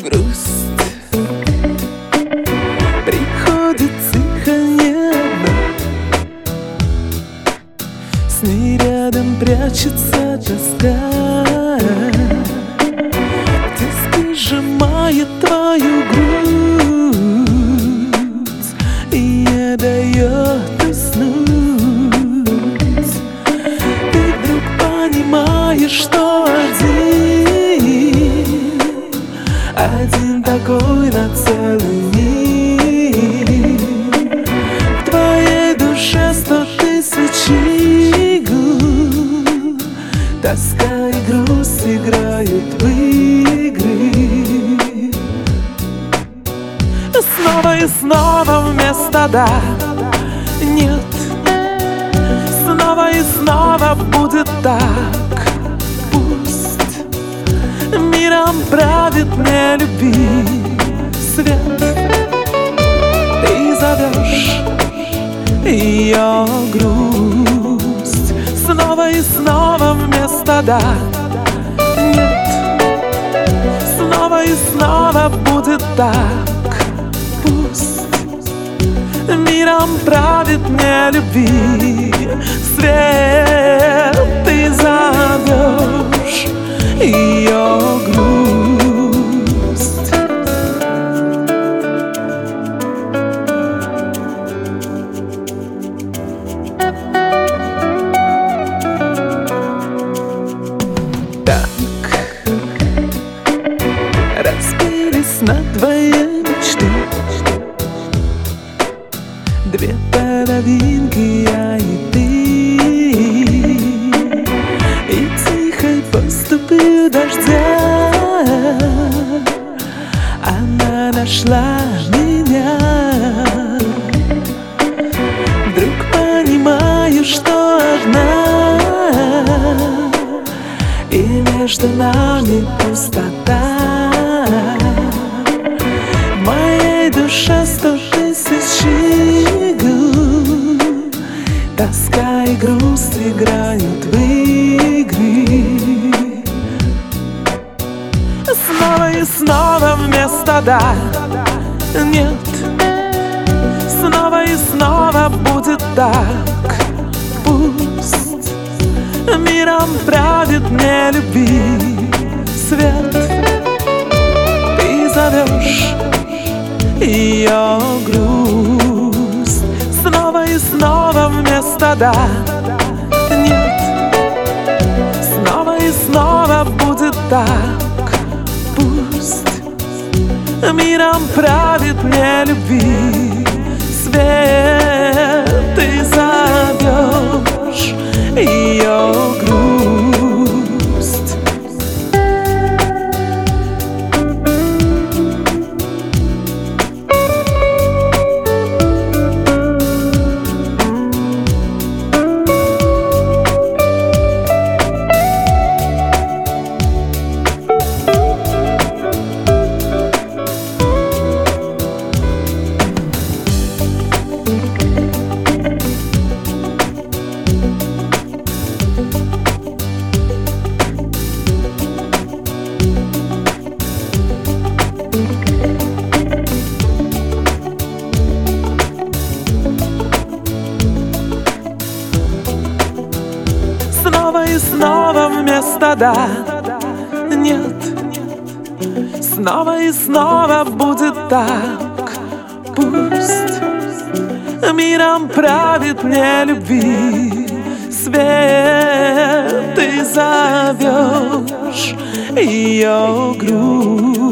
грусть приходит тихо, нежно. С ней рядом прячется тоска. Тиски сжимает твою грудь и не дает уснуть. Ты вдруг понимаешь, что один такой на целый мир. В твоей душе 100 тысяч игл. Тоска и грусть играют в игры. Снова и снова вместо «да» нет. Снова и снова будет так. Пусть миром правит не люби свет. Ты зовешь ее грусть. Снова и снова вместо «да» нет. Снова и снова будет так. Пусть миром правит не люби свет. Ты зовешь ее грусть. Так разбились надвое мечты. Две половинки, я и ты. И тихой поступью дождя она нашла меня. Вдруг понимаю, что одна, и между нами пустота. В моей душе 100 тысяч игл. Тоска и грусть играют в игры. Снова и снова вместо «да» нет. Снова и снова будет так. Пусть миром правит не люби свет. Ты зовешь ее грусть. Снова и снова вместо «да» нет. Снова и снова будет так. Пусть миром правит не люби свет. Ты зовешь ее грусть. Снова и снова вместо «да» нет. Снова и снова будет так. Пусть миром правит не люби свет. Ты зовешь ее грусть.